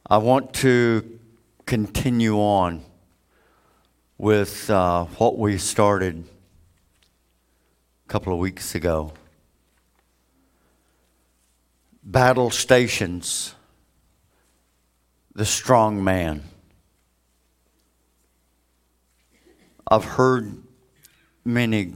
I want to continue on with what we started a couple of weeks ago. Battle stations, the strong man. I've heard many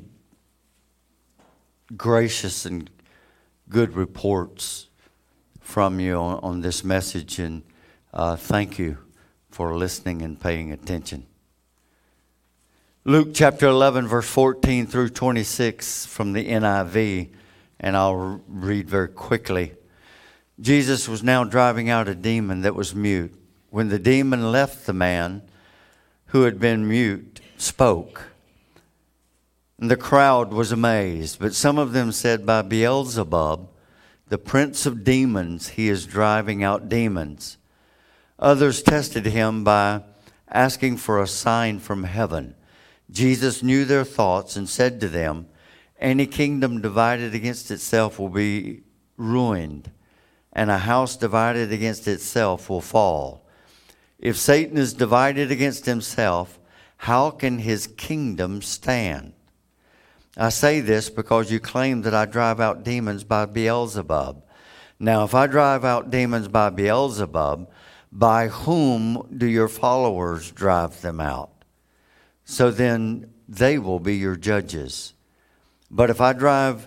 gracious and good reports from you on this message, and thank you for listening and paying attention. Luke chapter 11, verse 14 through 26 from the NIV, and I'll read very quickly. Jesus was now driving out a demon that was mute. When the demon left, the man who had been mute spoke. And the crowd was amazed, but some of them said, "By Beelzebub, the prince of demons, he is driving out demons." Others tested him by asking for a sign from heaven. Jesus knew their thoughts and said to them, "Any kingdom divided against itself will be ruined, and a house divided against itself will fall. If Satan is divided against himself, how can his kingdom stand? I say this because you claim that I drive out demons by Beelzebub. Now, if I drive out demons by Beelzebub, by whom do your followers drive them out? So then they will be your judges. But if I drive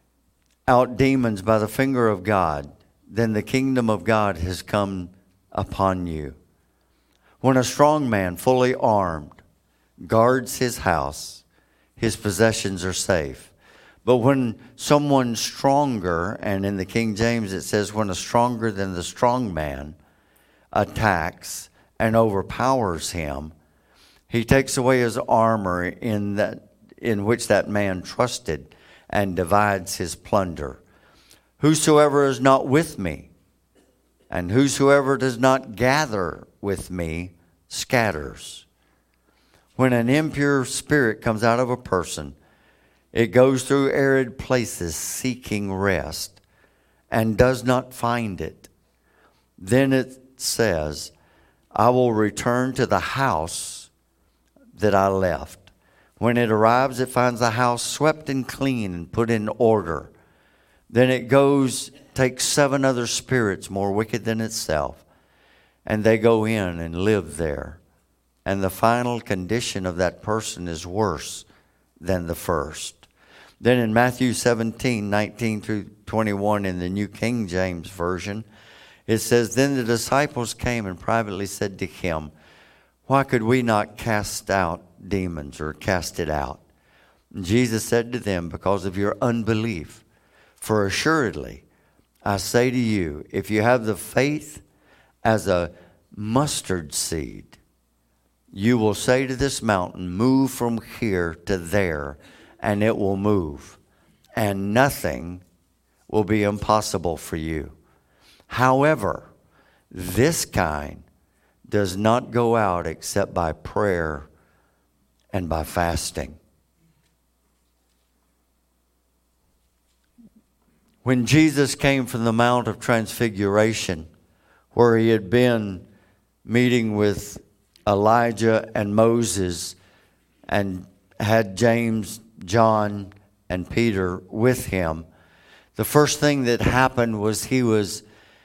out demons by the finger of God, then the kingdom of God has come upon you. When a strong man, fully armed, guards his house, his possessions are safe. But when someone stronger, and in the King James it says, when a stronger than the strong man attacks and overpowers him, he takes away his armor in which that man trusted and divides his plunder. Whosoever is not with me, and whosoever does not gather with me, scatters. When an impure spirit comes out of a person, it goes through arid places seeking rest and does not find it. Then it says, I will return to the house that I left. When it arrives, it finds the house swept and clean and put in order. Then it goes, takes 7 other spirits more wicked than itself, and they go in and live there. And the final condition of that person is worse than the first. Then in Matthew 17, 19 through 21 in the New King James Version, it says, Then the disciples came and privately said to him, Why could we not cast out demons or cast it out? And Jesus said to them, Because of your unbelief. For assuredly, I say to you, if you have the faith as a mustard seed, you will say to this mountain, Move from here to there, and it will move. And nothing will be impossible for you. However, this kind does not go out except by prayer and by fasting. When Jesus came from the Mount of Transfiguration, where he had been meeting with Elijah and Moses and had James, John, and Peter with him, the first thing that happened was he was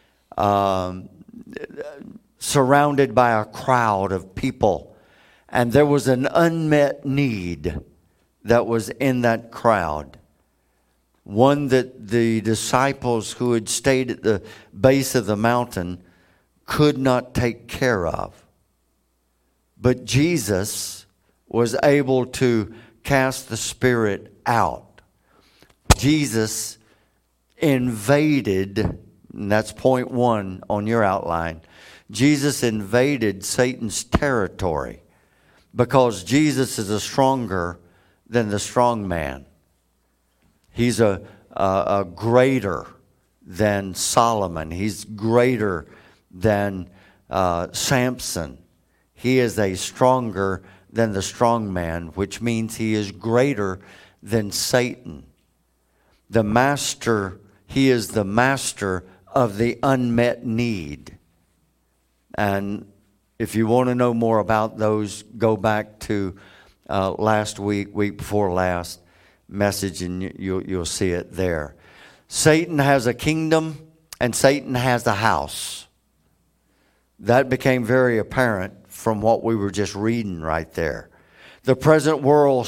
surrounded by a crowd of people. And there was an unmet need that was in that crowd. One that the disciples who had stayed at the base of the mountain could not take care of. But Jesus was able to cast the spirit out. Jesus invaded, and that's point 1 on your outline. Jesus invaded Satan's territory because Jesus is stronger than the strong man. He's a greater than Solomon. He's greater than Samson. He is a stronger than the strong man, which means he is greater than Satan. The master, he is the master of the unmet need And if you want to know more about those, go back to last week before last message, and you'll see it there. Satan has a kingdom, and Satan has a house. That became very apparent from what we were just reading right there. The present world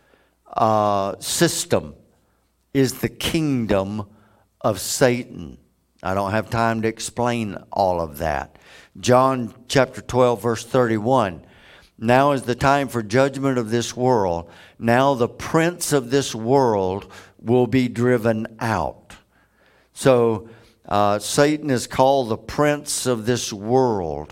system is the kingdom of Satan. I don't have time to explain all of that. John chapter 12, verse 31. Now is the time for judgment of this world. Now the prince of this world will be driven out. So Satan is called the prince of this world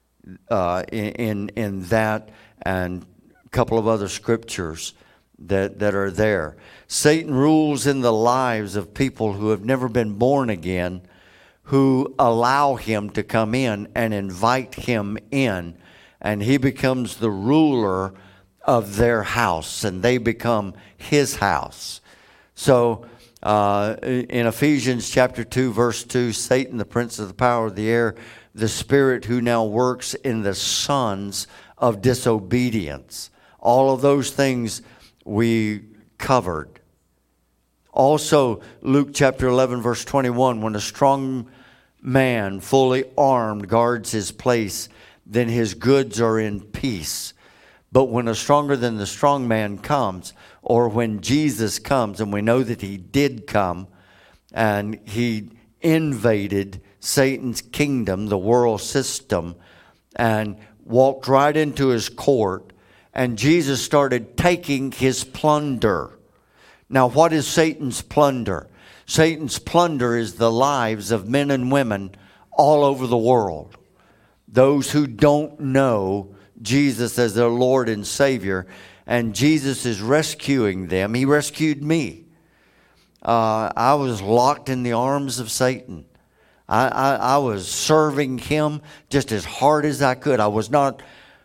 in that and a couple of other scriptures that are there. Satan rules in the lives of people who have never been born again, who allow him to come in and invite him in, and he becomes the ruler of their house, and they become his house. So in Ephesians chapter 2, verse 2, Satan, the prince of the power of the air, the spirit who now works in the sons of disobedience. All of those things we covered. Also, Luke chapter 11, verse 21, when a strong man, fully armed, guards his place, then his goods are in peace. But when a stronger than the strong man comes, or when Jesus comes, and we know that he did come, and he invaded Satan's kingdom, the world system, and walked right into his court, and Jesus started taking his plunder. Now, what is Satan's plunder? Satan's plunder is the lives of men and women all over the world. Those who don't know Jesus as their Lord and Savior, and Jesus is rescuing them. He rescued me. I was locked in the arms of Satan. I was serving him just as hard as I could. I started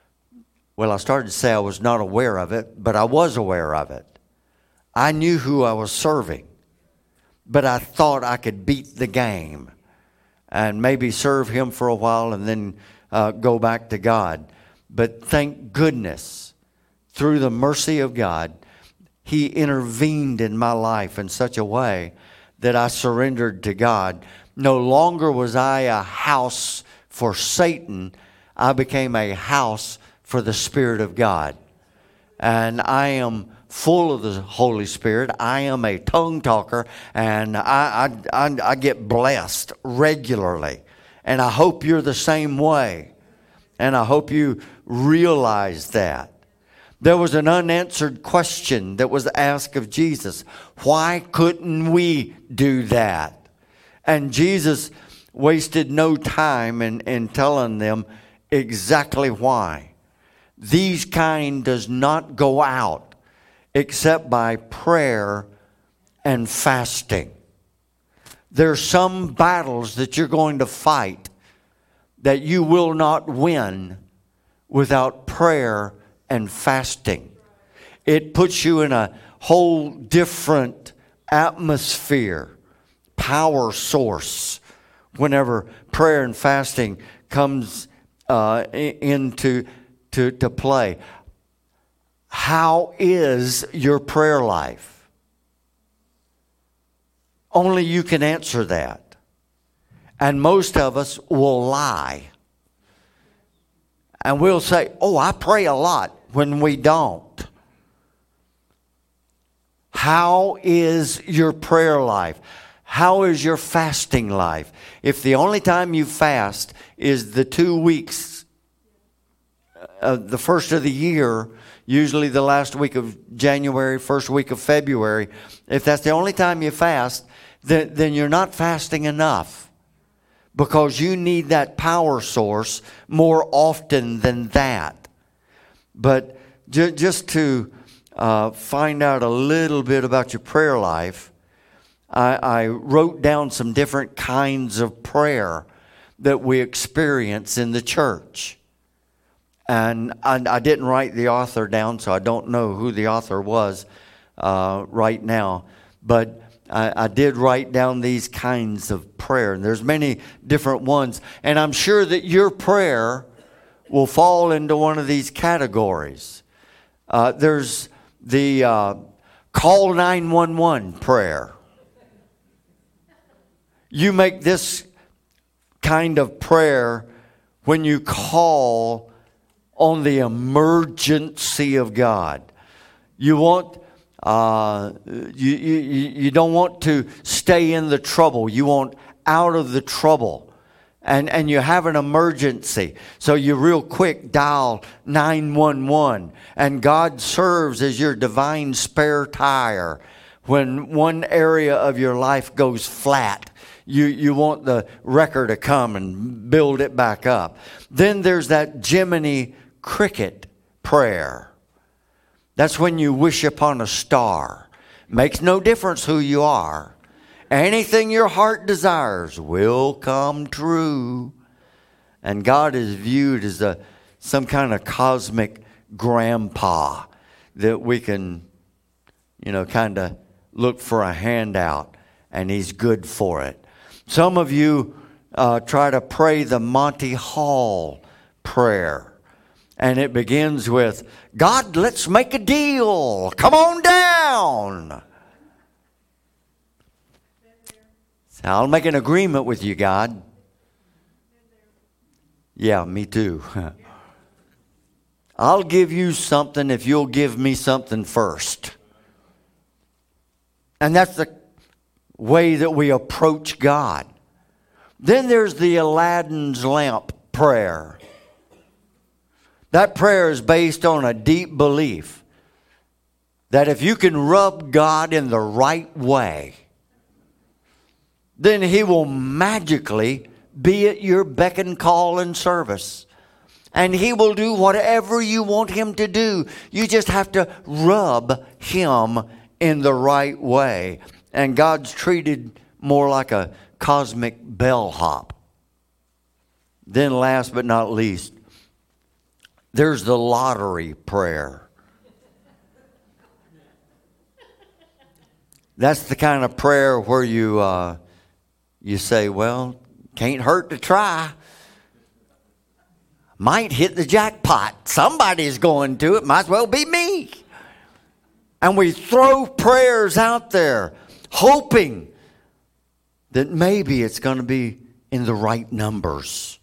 to say I was not aware of it, but I was aware of it. I knew who I was serving, but I thought I could beat the game and maybe serve him for a while and then go back to God. But thank goodness, through the mercy of God, he intervened in my life in such a way that I surrendered to God. No longer was I a house for Satan. I became a house for the Spirit of God. And I am full of the Holy Spirit. I am a tongue talker, and I get blessed regularly. And I hope you're the same way. And I hope you realize that. There was an unanswered question that was asked of Jesus. Why couldn't we do that? And Jesus wasted no time in telling them exactly why. These kind does not go out except by prayer and fasting. There's some battles that you're going to fight that you will not win without prayer and fasting. It puts you in a whole different atmosphere, power source, whenever prayer and fasting comes into play. How is your prayer life? Only you can answer that. And most of us will lie. And we'll say, oh, I pray a lot, when we don't. How is your prayer life? How is your fasting life? If the only time you fast is the 2 weeks, the first of the year, usually the last week of January, first week of February, if that's the only time you fast, then you're not fasting enough. Because you need that power source more often than that. But just to find out a little bit about your prayer life, I wrote down some different kinds of prayer that we experience in the church. And I didn't write the author down, so I don't know who the author was right now. But I did write down these kinds of prayer, and there's many different ones. And I'm sure that your prayer will fall into one of these categories. There's the call 911 prayer. You make this kind of prayer when you call on the emergency of God. You want you don't want to stay in the trouble. You want out of the trouble. And you have an emergency. So you real quick dial 911. And God serves as your divine spare tire. When one area of your life goes flat, you want the wrecker to come and build it back up. Then there's that Jiminy Cricket prayer. That's when you wish upon a star. Makes no difference who you are. Anything your heart desires will come true. And God is viewed as some kind of cosmic grandpa that we can, kind of look for a handout, and he's good for it. Some of you try to pray the Monty Hall prayer. And it begins with, God, let's make a deal. Come on down. So I'll make an agreement with you, God. Yeah, me too. I'll give you something if you'll give me something first. And that's the way that we approach God. Then there's the Aladdin's lamp prayer. That prayer is based on a deep belief that if you can rub God in the right way, then He will magically be at your beck and call and service. And He will do whatever you want Him to do. You just have to rub Him in the right way. And God's treated more like a cosmic bellhop. Then last but not least, there's the lottery prayer. That's the kind of prayer where you say, well, can't hurt to try. Might hit the jackpot. Somebody's going to. It might as well be me. And we throw prayers out there, hoping that maybe it's going to be in the right numbers.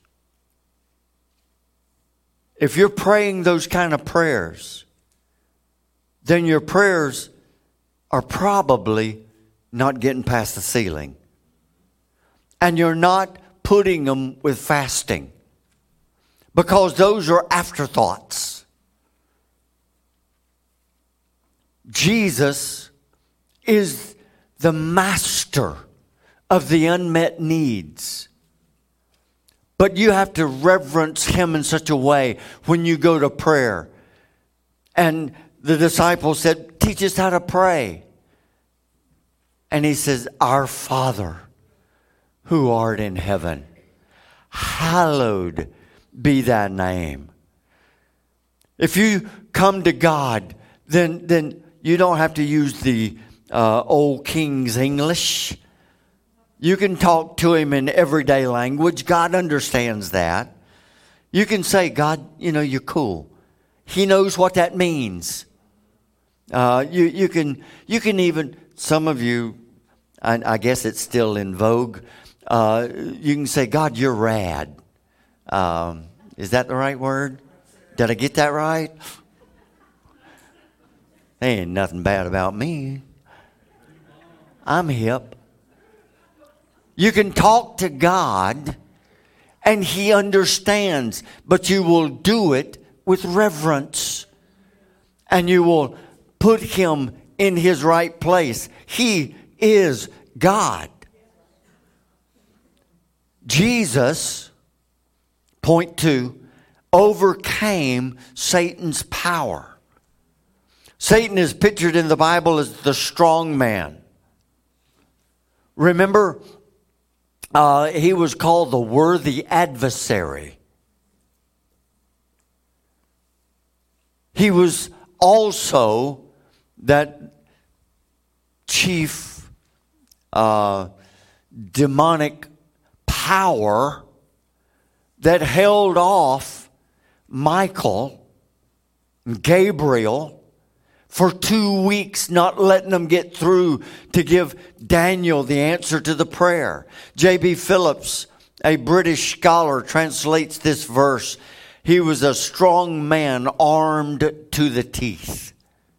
If you're praying those kind of prayers, then your prayers are probably not getting past the ceiling. And you're not putting them with fasting. Because those are afterthoughts. Jesus is the master of the unmet needs. But you have to reverence Him in such a way when you go to prayer. And the disciples said, teach us how to pray. And He says, Our Father, who art in heaven, hallowed be thy name. If you come to God, then you don't have to use the old King's English. You can talk to Him in everyday language. God understands that. You can say, God, you're cool. He knows what that means. You can even, some of you, I guess it's still in vogue, you can say, God, you're rad. Is that the right word? Did I get that right? There ain't nothing bad about me. I'm hip. You can talk to God and He understands, but you will do it with reverence. And you will put Him in His right place. He is God. Jesus, point 2, overcame Satan's power. Satan is pictured in the Bible as the strong man. Remember, he was called the worthy adversary. He was also that chief demonic power that held off Michael and Gabriel for 2 weeks, not letting them get through to give Daniel the answer to the prayer. J.B. Phillips, a British scholar, translates this verse. He was a strong man armed to the teeth.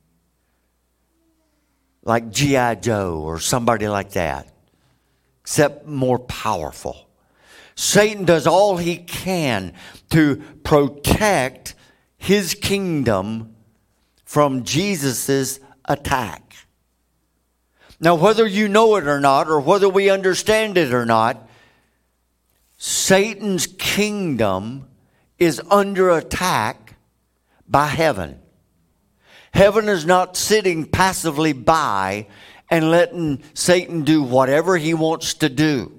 Like G.I. Joe or somebody like that, except more powerful. Satan does all he can to protect his kingdom from Jesus' attack. Now, whether you know it or not, or whether we understand it or not, Satan's kingdom is under attack by heaven. Heaven is not sitting passively by and letting Satan do whatever he wants to do.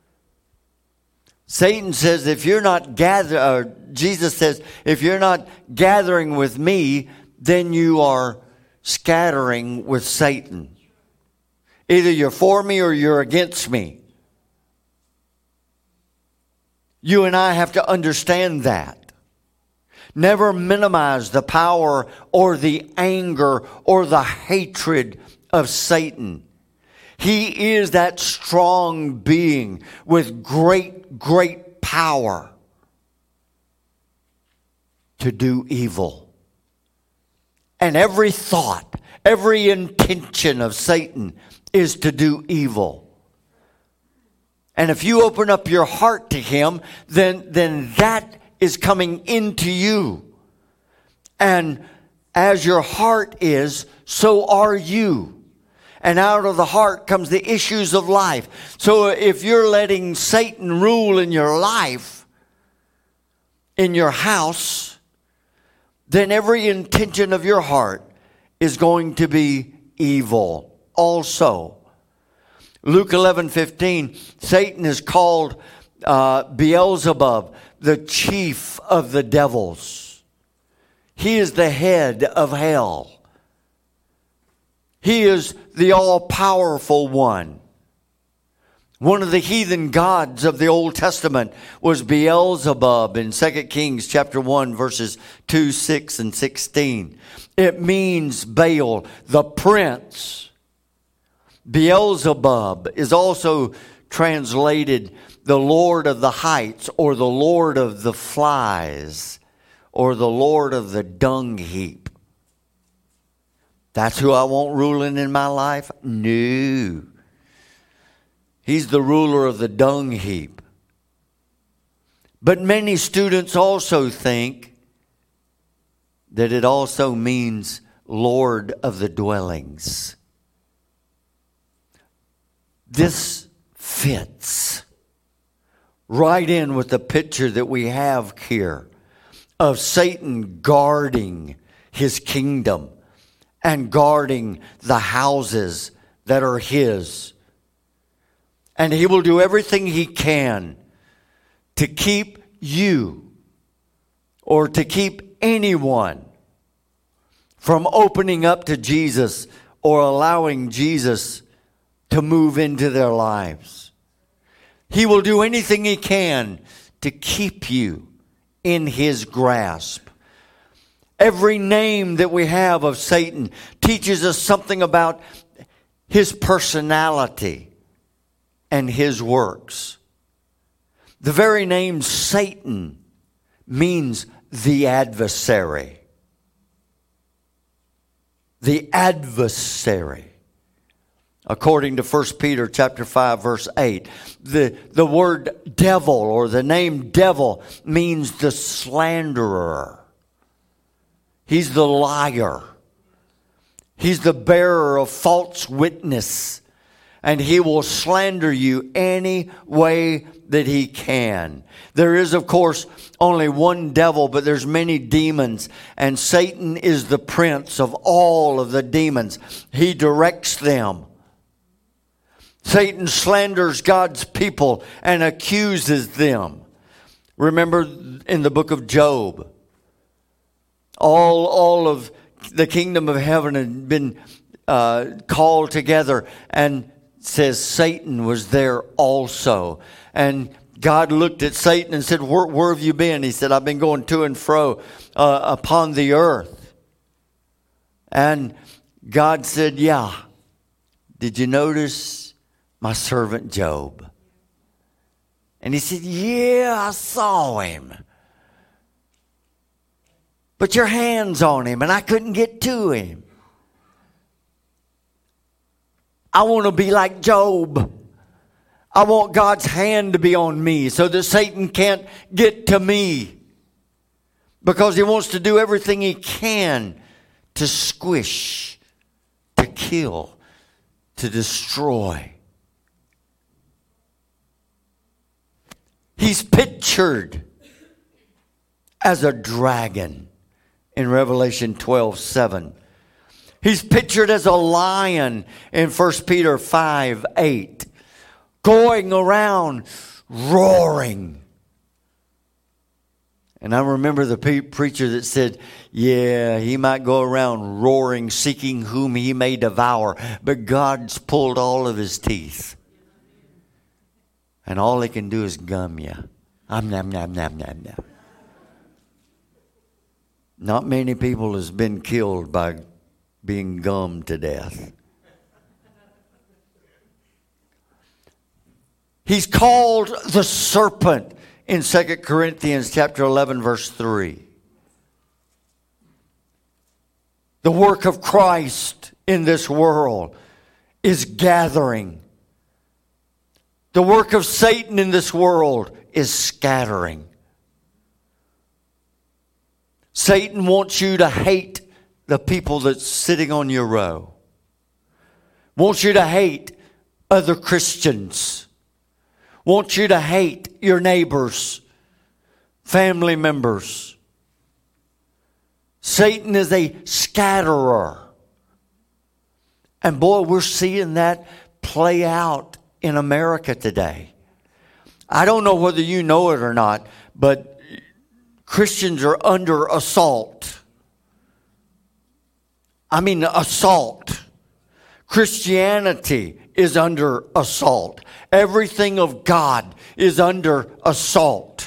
Satan says, Jesus says, if you're not gathering with me, then you are scattering with Satan. Either you're for me or you're against me. You and I have to understand that. Never minimize the power or the anger or the hatred of Satan. He is that strong being with great, great power to do evil. And every thought, every intention of Satan is to do evil. And if you open up your heart to him, then that is coming into you. And as your heart is, so are you. And out of the heart comes the issues of life. So if you're letting Satan rule in your life, in your house, then every intention of your heart is going to be evil also. Luke 11:15, Satan is called Beelzebub, the chief of the devils. He is the head of hell. He is the all-powerful one. One of the heathen gods of the Old Testament was Beelzebub in 2 Kings chapter 1, verses 2, 6, and 16. It means Baal, the prince. Beelzebub is also translated the Lord of the heights, or the Lord of the flies, or the Lord of the dung heap. That's who I want ruling in my life? No. He's the ruler of the dung heap. But many students also think that it also means Lord of the dwellings. This fits right in with the picture that we have here of Satan guarding his kingdom and guarding the houses that are his. And he will do everything he can to keep you or to keep anyone from opening up to Jesus or allowing Jesus to move into their lives. He will do anything he can to keep you in his grasp. Every name that we have of Satan teaches us something about his personality and his works. The very name Satan means the adversary. The adversary. According to 1 Peter chapter 5, verse 8, the word devil or the name devil means the slanderer. He's the liar. He's the bearer of false witness. And he will slander you any way that he can. There is, of course, only one devil, but there's many demons. And Satan is the prince of all of the demons. He directs them. Satan slanders God's people and accuses them. Remember in the book of Job, all of the kingdom of heaven had been called together, and says Satan was there also. And God looked at Satan and said, where have you been? He said, I've been going to and fro upon the earth. And God said, yeah. Did you notice my servant Job? And he said, yeah, I saw him. But your hand's on him and I couldn't get to him. I want to be like Job. I want God's hand to be on me so that Satan can't get to me. Because he wants to do everything he can to squish, to kill, to destroy. He's pictured as a dragon in Revelation 12:7. He's pictured as a lion in 1 Peter 5:8. Going around roaring. And I remember the preacher that said, yeah, he might go around roaring, seeking whom he may devour. But God's pulled all of his teeth. And all he can do is gum you. Nom, nom, nom, nom, nom. Not many people has been killed by being gummed to death. He's called the serpent in 2 Corinthians chapter 11, verse 3. The work of Christ in this world is gathering. The work of Satan in this world is scattering. Satan wants you to hate the people that's sitting on your row. Wants you to hate other Christians. Wants you to hate your neighbors, family members. Satan is a scatterer. And boy, we're seeing that play out in America today. I don't know whether you know it or not, but Christians are under assault. I mean, assault. Christianity is under assault. Everything of God is under assault.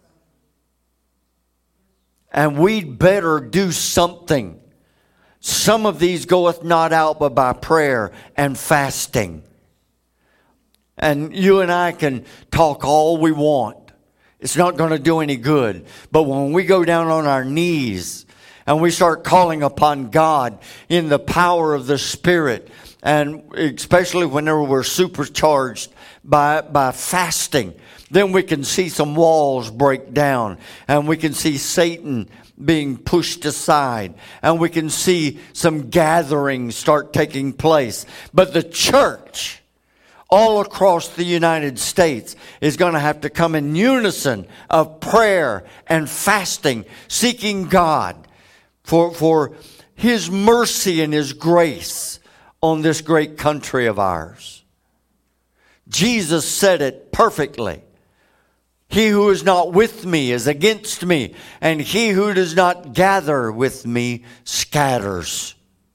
And we'd better do something. Some of these goeth not out but by prayer and fasting. And you and I can talk all we want. It's not going to do any good. But when we go down on our knees and we start calling upon God in the power of the Spirit, and especially whenever we're supercharged by fasting, then we can see some walls break down, and we can see Satan being pushed aside, and we can see some gatherings start taking place. But the church all across the United States is going to have to come in unison of prayer and fasting, seeking God for His mercy and His grace on this great country of ours. Jesus said it perfectly. He who is not with me is against me, and he who does not gather with me scatters.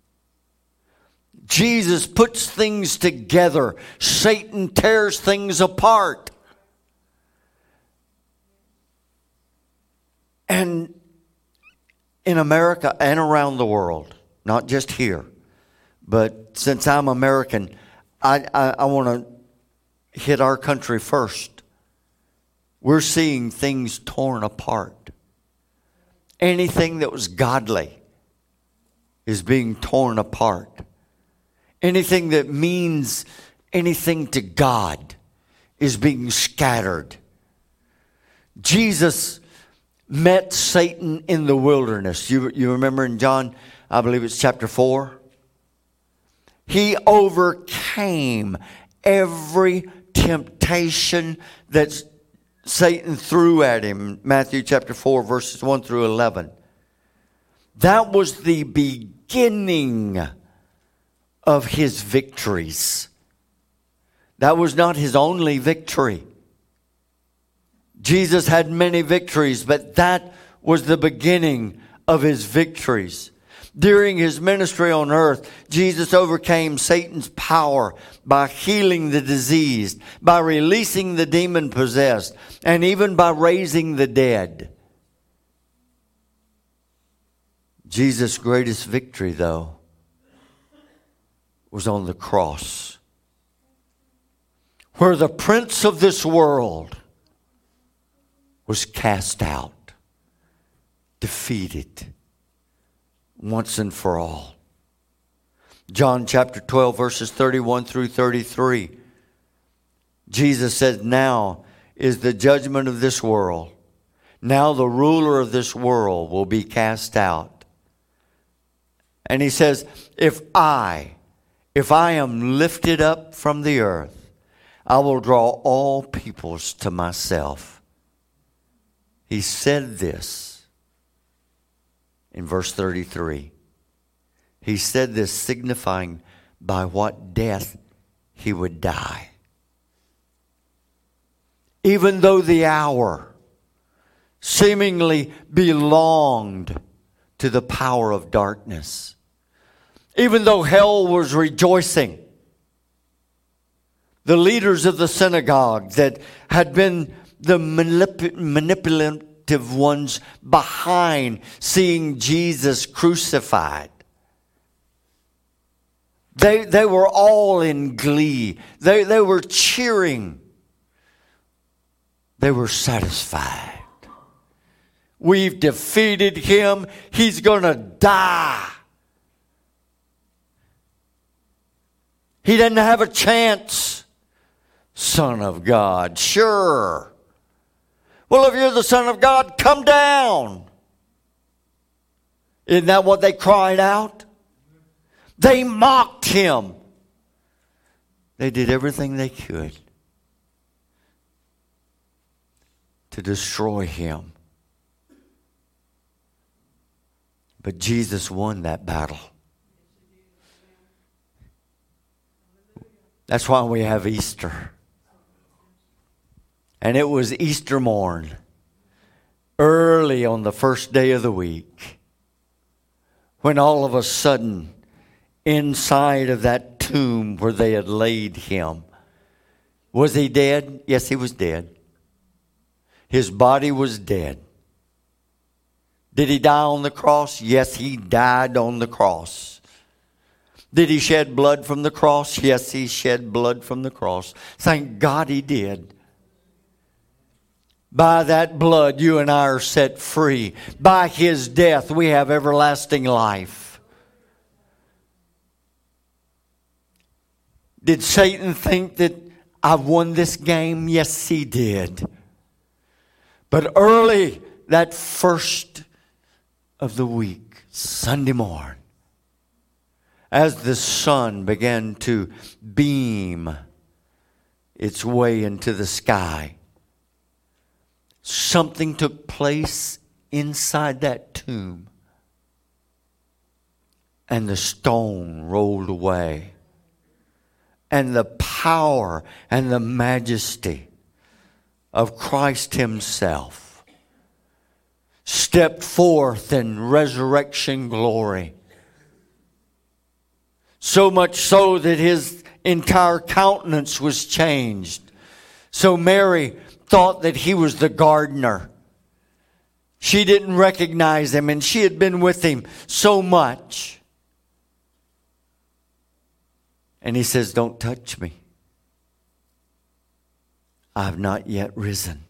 Jesus puts things together. Satan tears things apart. And in America and around the world, not just here, but since I'm American, I want to hit our country first. We're seeing things torn apart. Anything that was godly is being torn apart. Anything that means anything to God is being scattered. Jesus met Satan in the wilderness. You remember in John, I believe it's chapter 4? He overcame every temptation that Satan threw at him. Matthew chapter 4, verses 1 through 11. That was the beginning of his victories. That was not his only victory. Jesus had many victories, but that was the beginning of his victories. During his ministry on earth, Jesus overcame Satan's power by healing the diseased, by releasing the demon-possessed, and even by raising the dead. Jesus' greatest victory, though, was on the cross, where the prince of this world was cast out, defeated, once and for all. John chapter 12, verses 31 through 33. Jesus said, "Now is the judgment of this world. Now the ruler of this world will be cast out." And he says, if I am lifted up from the earth, I will draw all peoples to myself. He said this in verse 33. He said this signifying by what death he would die. Even though the hour seemingly belonged to the power of darkness, even though hell was rejoicing, the leaders of the synagogue that had been the manipulative ones behind seeing Jesus crucified, they were all in glee. They were cheering. They were satisfied. We've defeated him. He's going to die. He doesn't have a chance. Son of God, sure. Well, if you're the Son of God, come down. Isn't that what they cried out? They mocked him. They did everything they could to destroy him. But Jesus won that battle. That's why we have Easter. And it was Easter morn, early on the first day of the week, when all of a sudden, inside of that tomb where they had laid him, was he dead? Yes, he was dead. His body was dead. Did he die on the cross? Yes, he died on the cross. Did he shed blood from the cross? Yes, he shed blood from the cross. Thank God he did. By that blood, you and I are set free. By his death, we have everlasting life. Did Satan think that I've won this game? Yes, he did. But early that first of the week, Sunday morning, as the sun began to beam its way into the sky, something took place inside that tomb, and the stone rolled away, and the power and the majesty of Christ himself stepped forth in resurrection glory. So much so that his entire countenance was changed. So Mary thought that he was the gardener. She didn't recognize him, and she had been with him so much. And he says, "Don't touch me. I have not yet risen."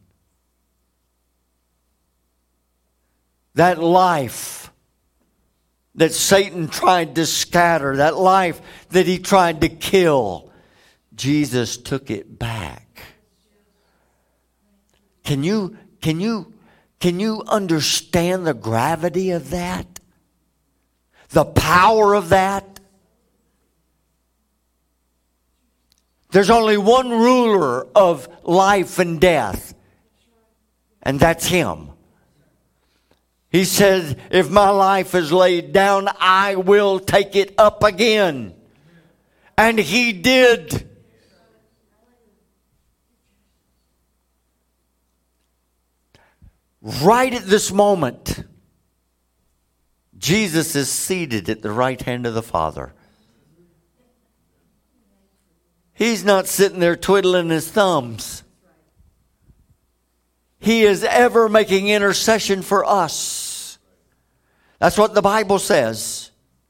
That life that Satan tried to scatter, that life that he tried to kill, Jesus took it back. Can you understand the gravity of that? The power of that? There's only one ruler of life and death, and that's him. He said, if my life is laid down, I will take it up again. And he did. Right at this moment, Jesus is seated at the right hand of the Father. He's not sitting there twiddling his thumbs. He is ever making intercession for us. That's what the Bible says.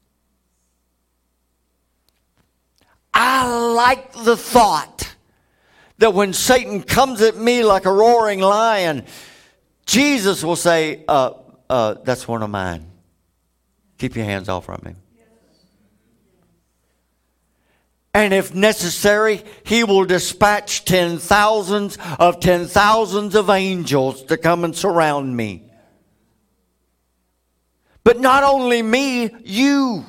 I like the thought that when Satan comes at me like a roaring lion, Jesus will say, that's one of mine. Keep your hands off from him. And if necessary, he will dispatch 10,000s of 10,000s of angels to come and surround me. But not only me, you.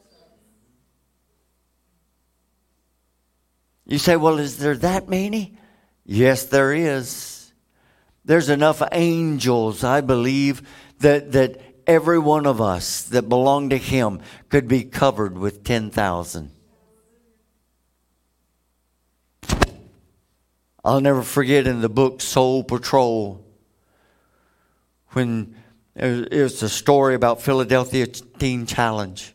You say, well, is there that many? Yes, there is. There's enough angels, I believe, that every one of us that belong to him could be covered with 10,000. I'll never forget in the book Soul Patrol, when it was a story about Philadelphia Teen Challenge.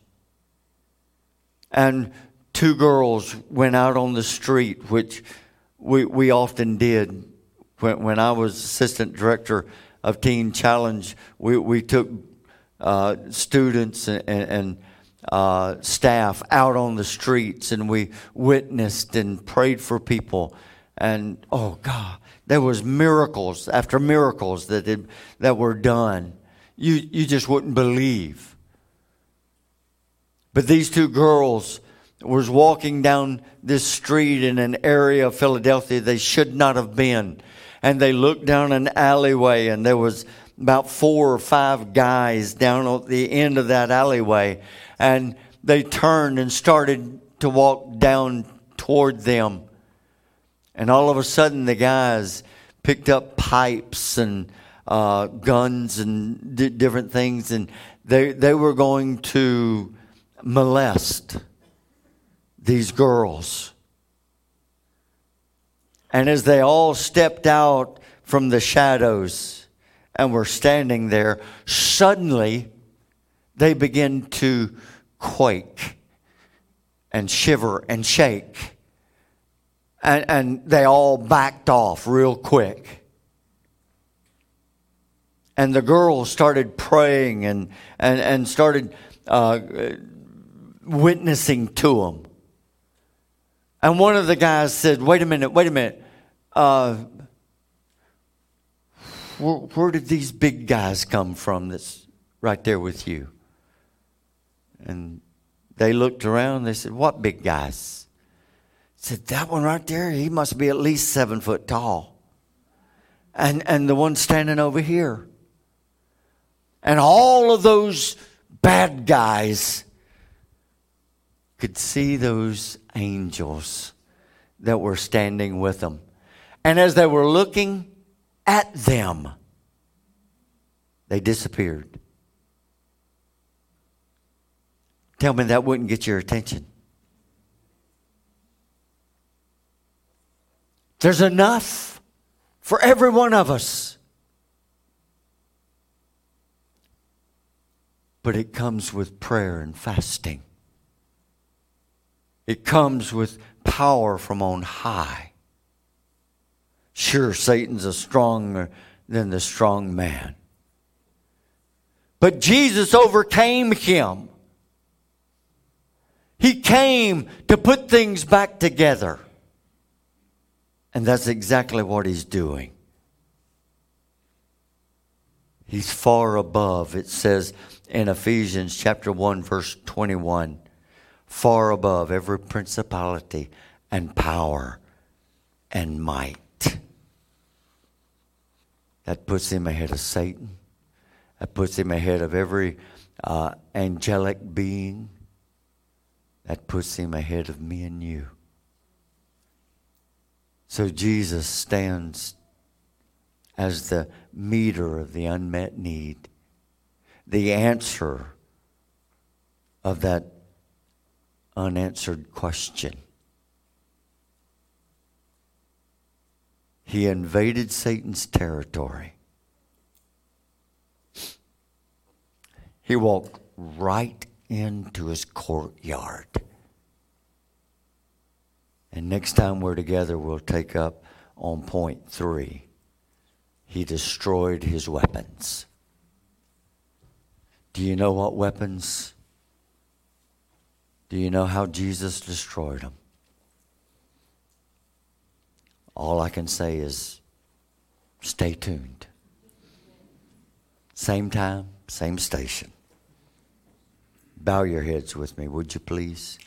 And 2 girls went out on the street, which we often did. When I was assistant director of Teen Challenge, we took students and staff out on the streets, and we witnessed and prayed for people. And oh God, there was miracles after miracles that were done. You just wouldn't believe. But these 2 girls was walking down this street in an area of Philadelphia they should not have been. And they looked down an alleyway, and there was about 4 or 5 guys down at the end of that alleyway. And they turned and started to walk down toward them. And all of a sudden, the guys picked up pipes and guns and different things. And they were going to molest these girls. And as they all stepped out from the shadows and were standing there, suddenly they began to quake and shiver and shake. And they all backed off real quick. And the girls started praying and started witnessing to them. And one of the guys said, wait a minute. Where did these big guys come from that's right there with you? And they looked around. They said, what big guys? Said, that one right there, he must be at least 7 foot tall. And the one standing over here. And all of those bad guys could see those angels that were standing with them. And as they were looking at them, they disappeared. Tell me that wouldn't get your attention. There's enough for every one of us. But it comes with prayer and fasting. It comes with power from on high. Sure, Satan's stronger than the strong man. But Jesus overcame him. He came to put things back together. And that's exactly what he's doing. He's far above, it says in Ephesians chapter 1, verse 21, far above every principality and power and might. That puts him ahead of Satan. That puts him ahead of every angelic being. That puts him ahead of me and you. So Jesus stands as the meter of the unmet need, the answer of that unanswered question. He invaded Satan's territory. He walked right into his courtyard. And next time we're together, we'll take up on point 3. He destroyed his weapons. Do you know what weapons? Do you know how Jesus destroyed them? All I can say is stay tuned. Same time, same station. Bow your heads with me, would you please?